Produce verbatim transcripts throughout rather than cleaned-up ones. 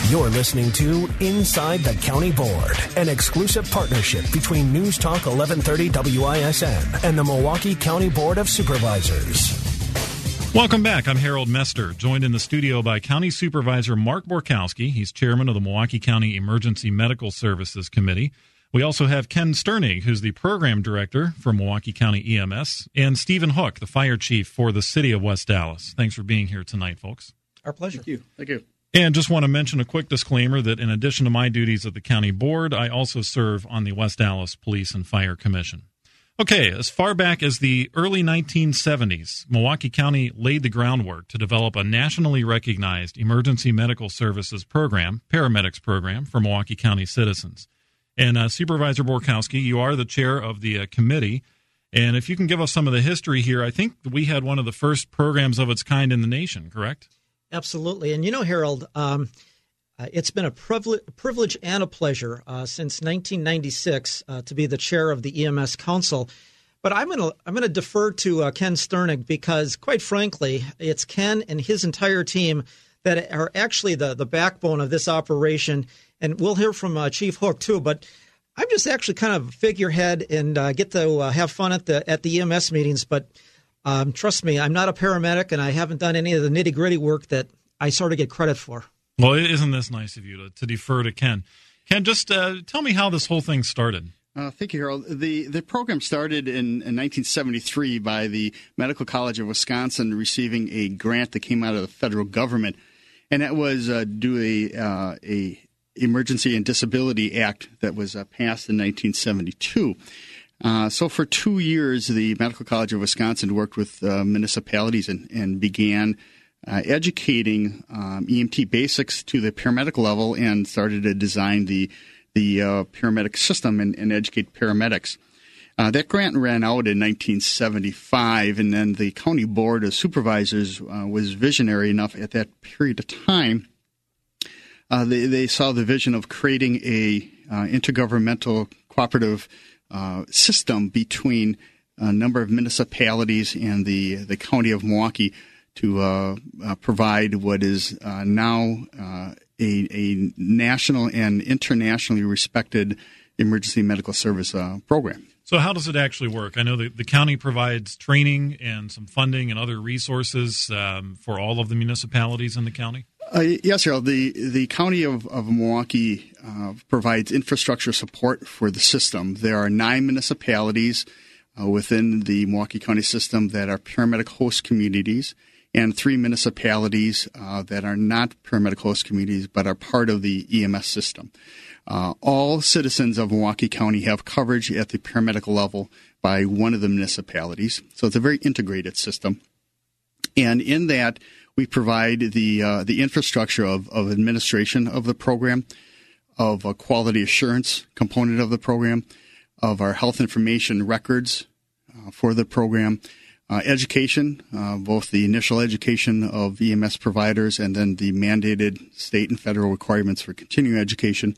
You're listening to Inside the County Board, an exclusive partnership between News Talk eleven thirty W I S N and the Milwaukee County Board of Supervisors. Welcome back. I'm Harold Mester, joined in the studio by County Supervisor Mark Borkowski. He's chairman of the Milwaukee County Emergency Medical Services Committee. We also have Ken Sternig, who's the program director for Milwaukee County E M S, and Stephen Hook, the fire chief for the city of West Dallas. Thanks for being here tonight, folks. Our pleasure. Thank you. Thank you. And just want to mention a quick disclaimer that in addition to my duties at the county board, I also serve on the West Dallas Police and Fire Commission. Okay, as far back as the early nineteen seventies, Milwaukee County laid the groundwork to develop a nationally recognized emergency medical services program, paramedics program, for Milwaukee County citizens. And uh, Supervisor Borkowski, you are the chair of the uh, committee. And if you can give us some of the history here, I think we had one of the first programs of its kind in the nation, correct? Absolutely. And you know, Harold, um, uh, it's been a privilege, privilege and a pleasure uh, since nineteen ninety-six uh, to be the chair of the E M S Council. But I'm going to I'm going to defer to uh, Ken Sternig because, quite frankly, it's Ken and his entire team that are actually the, the backbone of this operation. And we'll hear from uh, Chief Hook, too. But I'm just actually kind of a figurehead and uh, get to uh, have fun at the at the E M S meetings. But Um, trust me, I'm not a paramedic, and I haven't done any of the nitty-gritty work that I sort of get credit for. Well, isn't this nice of you to, to defer to Ken? Ken, just uh, tell me how this whole thing started. Uh, thank you, Harold. The the program started in, in nineteen seventy-three by the Medical College of Wisconsin receiving a grant that came out of the federal government, and that was uh, due to a, uh, a Emergency and Disability Act that was uh, passed in nineteen seventy-two. Uh, so for two years, the Medical College of Wisconsin worked with uh, municipalities and, and began uh, educating um, E M T basics to the paramedic level and started to design the the uh, paramedic system and, and educate paramedics. Uh, that grant ran out in nineteen seventy-five, and then the County Board of Supervisors uh, was visionary enough at that period of time. Uh, they, they saw the vision of creating a uh, intergovernmental cooperative Uh, system between a number of municipalities and the the county of Milwaukee to uh, uh, provide what is uh, now uh, a, a national and internationally respected emergency medical service uh, program. So how does it actually work? I know the, the county provides training and some funding and other resources um, for all of the municipalities in the county? Uh, yes, Harold. The, the county of, of Milwaukee uh, provides infrastructure support for the system. There are nine municipalities uh, within the Milwaukee County system that are paramedic host communities and three municipalities uh, that are not paramedic host communities but are part of the E M S system. Uh, all citizens of Milwaukee County have coverage at the paramedic level by one of the municipalities. So it's a very integrated system. And in that, we provide the uh, the infrastructure of, of administration of the program, of a quality assurance component of the program, of our health information records uh, for the program, uh, education, uh, both the initial education of E M S providers and then the mandated state and federal requirements for continuing education,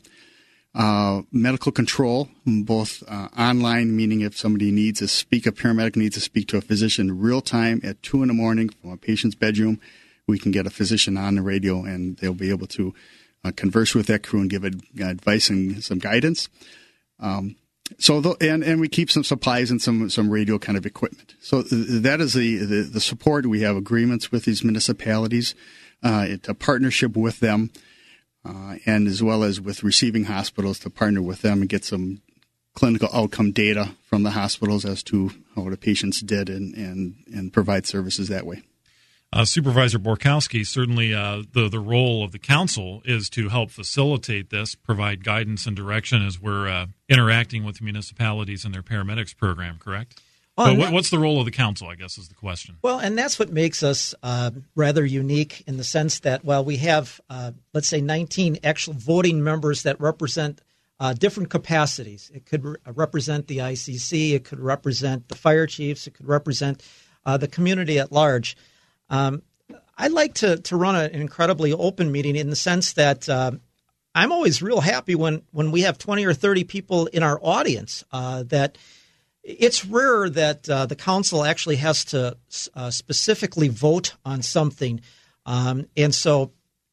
uh, medical control, both uh, online, meaning if somebody needs to speak, a paramedic needs to speak to a physician real time at two in the morning from a patient's bedroom, we can get a physician on the radio and they'll be able to uh, converse with that crew and give ad- advice and some guidance. Um, so, the, and, and we keep some supplies and some, some radio kind of equipment. So th- that is the, the, the support. We have agreements with these municipalities. Uh, it's a partnership with them, uh, and as well as with receiving hospitals to partner with them and get some clinical outcome data from the hospitals as to how the patients did and, and, and provide services that way. Uh, Supervisor Borkowski, certainly uh, the, the role of the council is to help facilitate this, provide guidance and direction as we're uh, interacting with municipalities and their paramedics program, correct? Well, but what, what's the role of the council, I guess, is the question. Well, and that's what makes us uh, rather unique in the sense that, well, we have, uh, let's say, nineteen actual voting members that represent uh, different capacities. It could re- represent the I C C. It could represent the fire chiefs. It could represent uh, the community at large. Um, I like to, to run an incredibly open meeting in the sense that uh, I'm always real happy when, when we have twenty or thirty people in our audience. Uh, that it's rare that uh, the council actually has to uh, specifically vote on something. Um, and so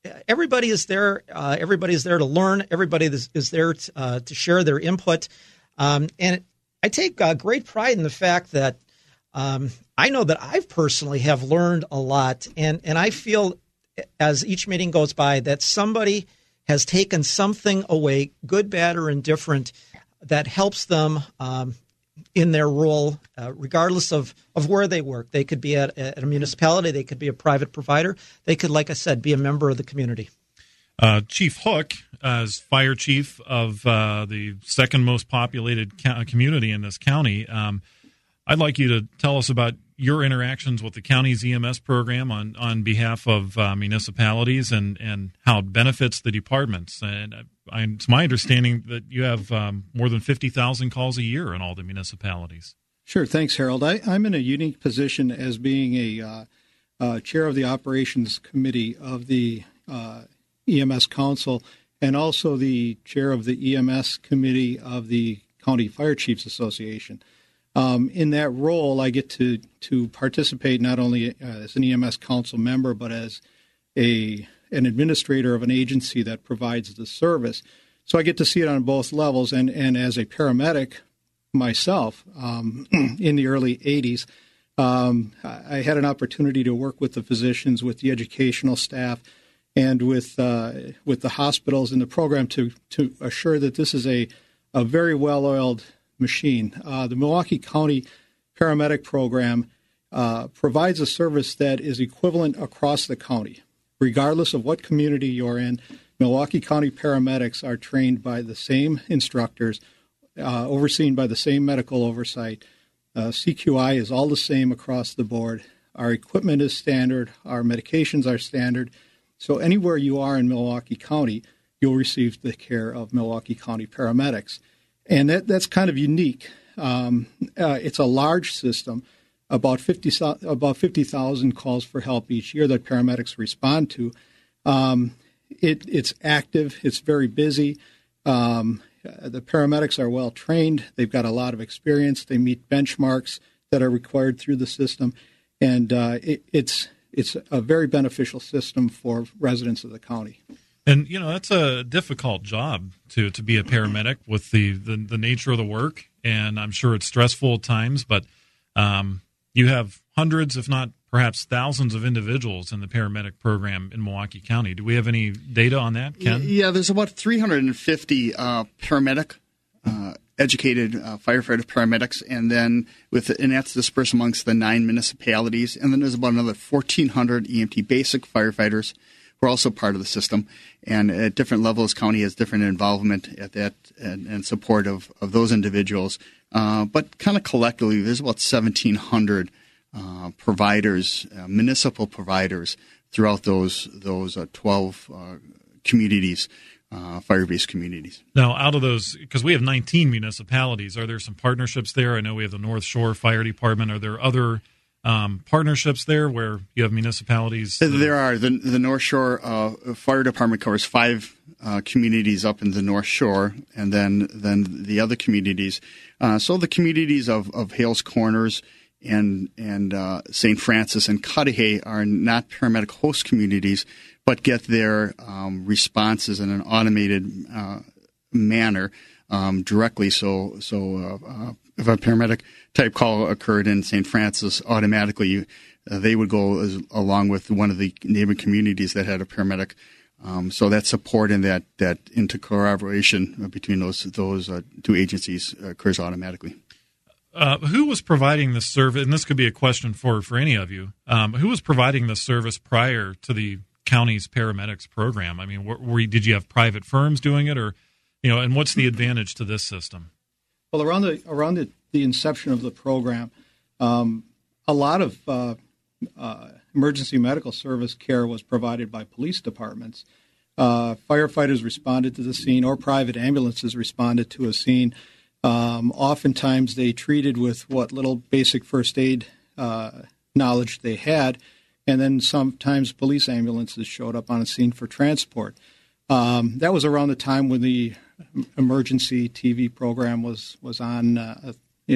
everybody is there. Uh, everybody is there to learn. Everybody is, is there to, uh, to share their input. Um, and I take uh, great pride in the fact that um, I know that I personally have learned a lot. And, and I feel as each meeting goes by that somebody has taken something away, good, bad, or indifferent, that helps them um, in their role, uh, regardless of, of where they work. They could be at, at a municipality. They could be a private provider. They could, like I said, be a member of the community. Uh, Chief Hook, as fire chief of uh, the second most populated ca- community in this county, um, I'd like you to tell us about your interactions with the county's E M S program on, on behalf of uh, municipalities and, and how it benefits the departments. And I, it's my understanding that you have um, more than fifty thousand calls a year in all the municipalities. Sure. Thanks, Harold. I, I'm in a unique position as being a uh, uh, chair of the operations committee of the uh, E M S Council and also the chair of the E M S committee of the County Fire Chiefs Association. Um, in that role, I get to to participate not only uh, as an E M S council member, but as a an administrator of an agency that provides the service. So I get to see it on both levels. And, and as a paramedic myself, um, in the early eighties, um, I had an opportunity to work with the physicians, with the educational staff, and with uh, with the hospitals in the program to to assure that this is a a very well-oiled machine. Uh, the Milwaukee County Paramedic Program uh, provides a service that is equivalent across the county. Regardless of what community you're in, Milwaukee County paramedics are trained by the same instructors, uh, overseen by the same medical oversight. Uh, C Q I is all the same across the board. Our equipment is standard. Our medications are standard. So anywhere you are in Milwaukee County, you'll receive the care of Milwaukee County paramedics. And that, that's kind of unique. Um, uh, it's a large system, about fifty about fifty thousand calls for help each year that paramedics respond to. Um, it, it's active. It's very busy. Um, the paramedics are well trained. They've got a lot of experience. They meet benchmarks that are required through the system, and uh, it, it's it's a very beneficial system for residents of the county. And, you know, that's a difficult job to, to be a paramedic with the, the, the nature of the work. And I'm sure it's stressful at times, but um, you have hundreds, if not perhaps thousands of individuals in the paramedic program in Milwaukee County. Do we have any data on that, Ken? Yeah, there's about three hundred fifty uh, paramedic, uh, educated uh, firefighter paramedics, and then with and that's dispersed amongst the nine municipalities. And then there's about another fourteen hundred E M T basic firefighters who are also part of the system. And at different levels, county has different involvement at that and, and support of, of those individuals. Uh, but kind of collectively, there's about seventeen hundred uh, providers, uh, municipal providers throughout those those uh, twelve uh, communities, uh, fire-based communities. Now, out of those, because we have nineteen municipalities, are there some partnerships there? I know we have the North Shore Fire Department. Are there other Um, partnerships there where you have municipalities? That... There are. The, the North Shore uh, Fire Department covers five uh, communities up in the North Shore, and then then the other communities. Uh, so the communities of, of Hales Corners and and uh, Saint Francis and Cudahy are not paramedic host communities, but get their um, responses in an automated uh, manner um, directly. So so uh, uh, if a paramedic type call occurred in Saint Francis, automatically uh, they would go as, along with one of the neighboring communities that had a paramedic. Um, so that support and that that intercollaboration between those those uh, two agencies occurs automatically. Uh, who was providing this service? And this could be a question for, for any of you. Um, who was providing this service prior to the county's paramedics program? I mean, were, were, did you have private firms doing it, or you know? And what's the advantage to this system? Well, around the around the, the inception of the program, um, a lot of uh, uh, emergency medical service care was provided by police departments. Uh, firefighters responded to the scene, or private ambulances responded to a scene. Um, oftentimes, they treated with what little basic first aid uh, knowledge they had, and then sometimes police ambulances showed up on a scene for transport. Um, that was around the time when the emergency T V program was was on. Uh,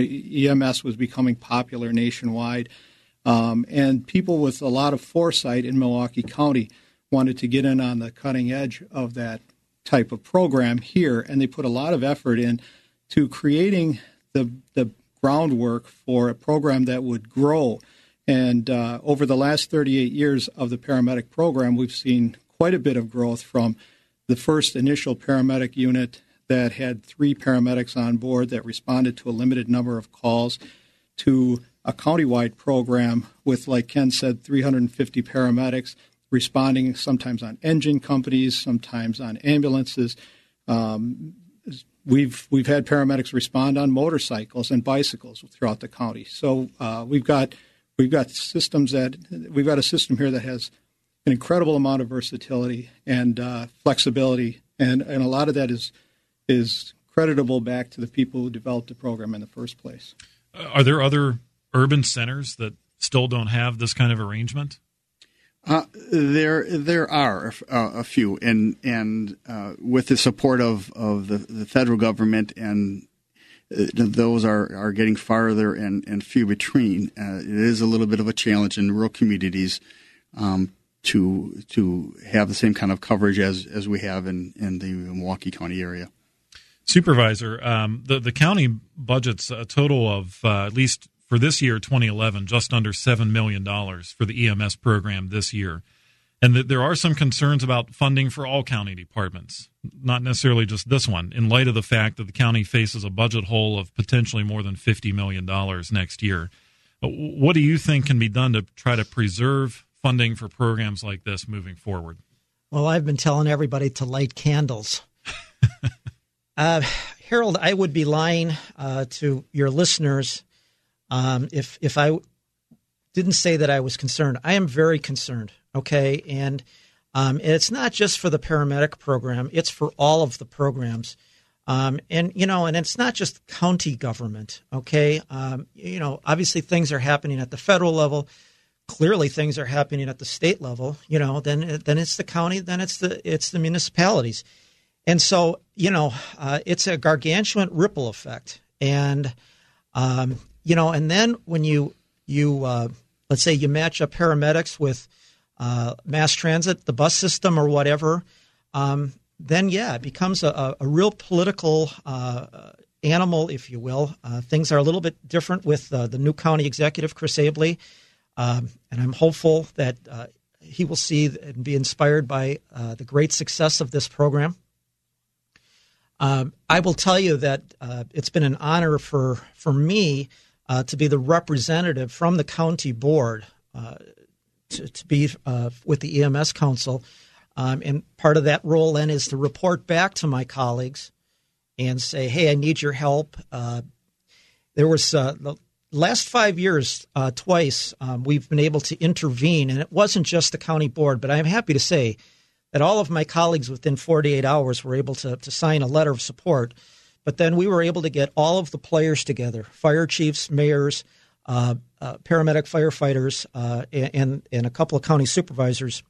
E M S was becoming popular nationwide, um, and people with a lot of foresight in Milwaukee County wanted to get in on the cutting edge of that type of program here, and they put a lot of effort in to creating the the groundwork for a program that would grow. And uh, over the last thirty-eight years of the paramedic program, we've seen quite a bit of growth from the first initial paramedic unit that had three paramedics on board that responded to a limited number of calls to a countywide program with, like Ken said, three hundred fifty paramedics responding sometimes on engine companies, sometimes on ambulances. Um, we've we've had paramedics respond on motorcycles and bicycles throughout the county. So uh, we've got we've got systems that we've got a system here that has an incredible amount of versatility and uh, flexibility, and, and a lot of that is is creditable back to the people who developed the program in the first place. Uh, are there other urban centers that still don't have this kind of arrangement? Uh, there, there are uh, a few, and and uh, with the support of, of the, the federal government, and uh, those are, are getting farther and, and few between. Uh, it is a little bit of a challenge in rural communities um, to to have the same kind of coverage as, as we have in, in the Milwaukee County area. Supervisor, um, the the county budget's a total of uh, at least for this year, twenty eleven, just under seven million dollars for the E M S program this year. And th- there are some concerns about funding for all county departments, not necessarily just this one, in light of the fact that the county faces a budget hole of potentially more than fifty million dollars next year. But what do you think can be done to try to preserve funding for programs like this moving forward? Well, I've been telling everybody to light candles. uh, Harold, I would be lying uh, to your listeners Um, if if I didn't say that I was concerned. I am very concerned, okay? And um, it's not just for the paramedic program. It's for all of the programs. Um, and, you know, and it's not just county government, okay? Um, you know, obviously things are happening at the federal level. Clearly things are happening at the state level. You know, then then it's the county, then it's the it's the municipalities. And so, you know, uh, it's a gargantuan ripple effect. And um You know, and then when you, you uh, let's say you match up paramedics with uh, mass transit, the bus system or whatever, um, then, yeah, it becomes a, a real political uh, animal, if you will. Uh, things are a little bit different with uh, the new county executive, Chris Abley, um, and I'm hopeful that uh, he will see and be inspired by uh, the great success of this program. Um, I will tell you that uh, it's been an honor for, for me Uh, to be the representative from the county board, uh, to, to be uh, with the E M S Council. Um, and part of that role then is to report back to my colleagues and say, hey, I need your help. Uh, there was uh, the last five years, uh, twice, um, we've been able to intervene. And it wasn't just the county board, but I'm happy to say that all of my colleagues within forty-eight hours were able to, to sign a letter of support. But then we were able to get all of the players together, fire chiefs, mayors, uh, uh, paramedic firefighters, uh, and, and a couple of county supervisors.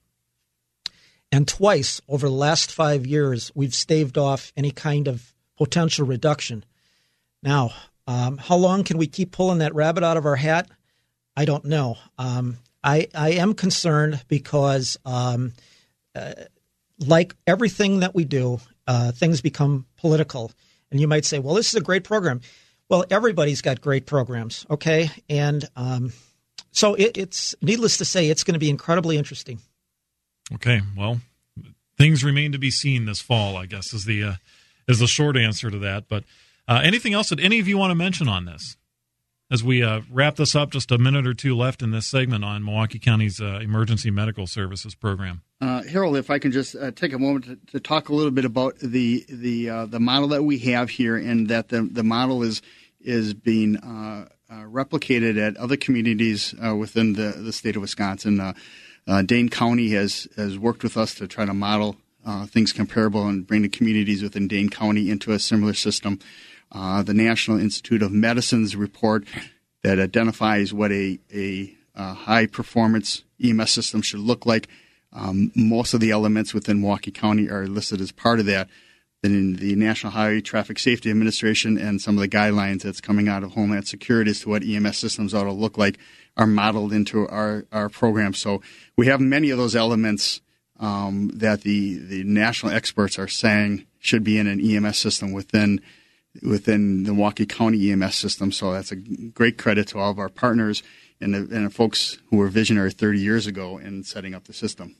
And twice over the last five years, we've staved off any kind of potential reduction. Now, um, how long can we keep pulling that rabbit out of our hat? I don't know. Um, I, I am concerned because, um, uh, like everything that we do, uh, things become political. And you might say, well, this is a great program. Well, everybody's got great programs, okay? And um, so it, it's needless to say, it's going to be incredibly interesting. Okay, well, things remain to be seen this fall, I guess, is the uh, is the short answer to that. But uh, anything else that any of you want to mention on this? As we uh, wrap this up, just a minute or two left in this segment on Milwaukee County's uh, Emergency Medical Services program. Uh, Harold, if I can just uh, take a moment to, to talk a little bit about the the uh, the model that we have here, and that the the model is is being uh, uh, replicated at other communities uh, within the, the state of Wisconsin. Uh, uh, Dane County has has worked with us to try to model uh, things comparable and bring the communities within Dane County into a similar system. Uh, the National Institute of Medicine's report that identifies what a, a, a high-performance E M S system should look like. Um, most of the elements within Milwaukee County are listed as part of that. Then in the National Highway Traffic Safety Administration and some of the guidelines that's coming out of Homeland Security as to what E M S systems ought to look like are modeled into our, our program. So we have many of those elements um, that the, the national experts are saying should be in an E M S system within within the Milwaukee County E M S system. So that's a great credit to all of our partners and the, and the folks who were visionary thirty years ago in setting up the system.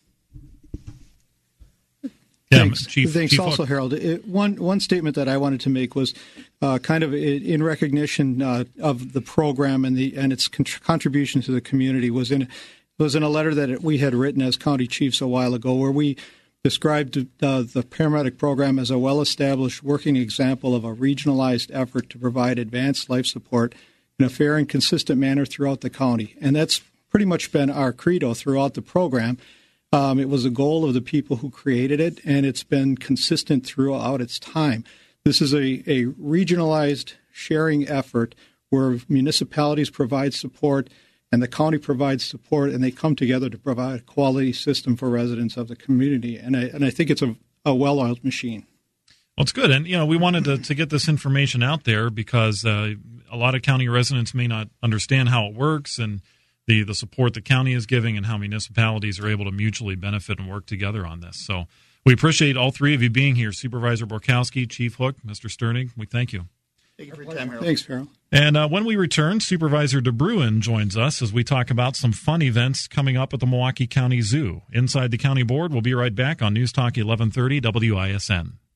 Yeah, Thanks. Chief, Thanks Chief also, Hook. Harold. It, one one statement that I wanted to make was uh, kind of in recognition uh, of the program and the and its con- contribution to the community was in was in a letter that we had written as county chiefs a while ago, where we described uh, the paramedic program as a well-established working example of a regionalized effort to provide advanced life support in a fair and consistent manner throughout the county, and that's pretty much been our credo throughout the program. Um, it was a goal of the people who created it, and it's been consistent throughout its time. This is a, a regionalized sharing effort where municipalities provide support and the county provides support, and they come together to provide a quality system for residents of the community. And I, and I think it's a, a well-oiled machine. Well, it's good. And, you know, we wanted to, to get this information out there because uh, a lot of county residents may not understand how it works and the, the support the county is giving and how municipalities are able to mutually benefit and work together on this. So we appreciate all three of you being here, Supervisor Borkowski, Chief Hook, Mister Sterning. We thank you. Thank you for your time, Harold. Thanks, Harold. And uh, when we return, Supervisor DeBruin joins us as we talk about some fun events coming up at the Milwaukee County Zoo. Inside the County Board, we'll be right back on News Talk eleven thirty W I S N.